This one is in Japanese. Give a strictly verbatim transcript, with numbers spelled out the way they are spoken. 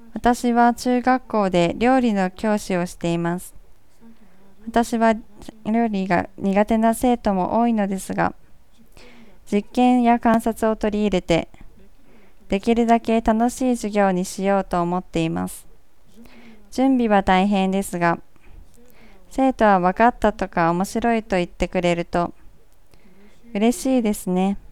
私は中学校で料理の教師をしています。私は料理が苦手な生徒も多いのですが、実験や観察を取り入れて、できるだけ楽しい授業にしようと思っています。準備は大変ですが、生徒は分かったとか面白いと言ってくれると嬉しいですね。